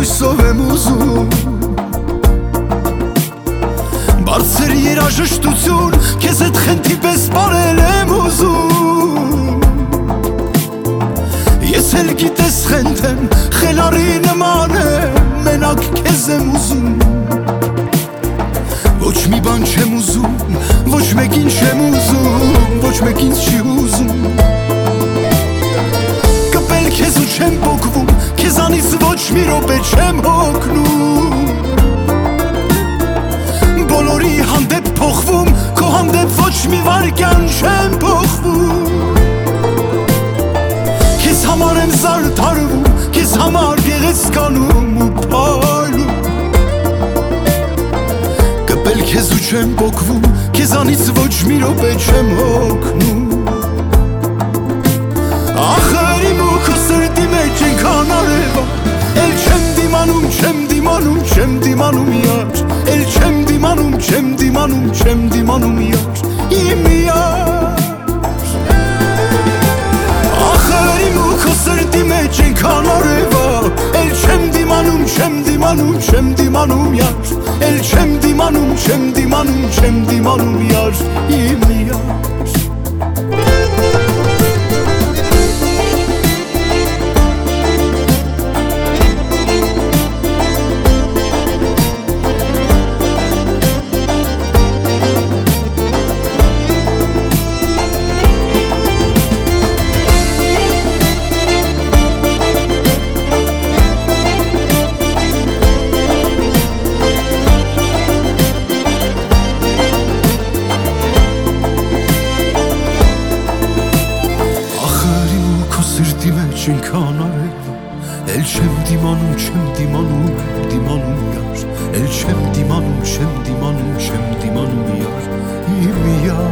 հույսով եմ ուզում Բարձր երաժշտություն Քեզ հետ խենթի պես պարել եմ ուզում Ես էլ գիտես խենթ եմ Խելարի նման եմ Մենակ քեզ եմ ուզում Ոչ մի բան չեմ ուզում Ոչ մեկին չեմ ուզում Ոչ մեկ ինձ չի ուզում Կպել քեզ ու չեմ պոկվում Քեզանից ոչ մի րոպե չեմ հոգնում Բոլորի հանդեպ փոխվում Քո հանդեպ ոչ մի վարկյան չեմ փոխվում Քեզ համար եմ զարդարվում Քեզ համար գեղեցկանում ու փայլում Կպել քեզ ու չեմ պոկվում Քեզանից ոչ մի րոպե չեմ հոգնում Ախր իմ ու քո սրտի մեջ ենքան արևա Էլ չեմ դիմանում, չեմ դիմանում, չեմ դիմանում յար Էլ չեմ դիմանում, չեմ դիմանում, չեմ դիմանում յար Իմ յար Ախր իմ ու քո սրտի մեջ ենքան արևա Էլ չեմ դիմանում, չեմ դիմանում, չեմ դիմանում յար Էլ չեմ դիմանում, չեմ դիմանում, չեմ դիմանում յար Իմ յար Սրտի մեջ ենքան արևա Էլ չեմ դիմանում, չեմ դիմանում, դիմանում յար Էլ չեմ դիմանում, չեմ դիմանում, չեմ դիմանում յար Իմ յար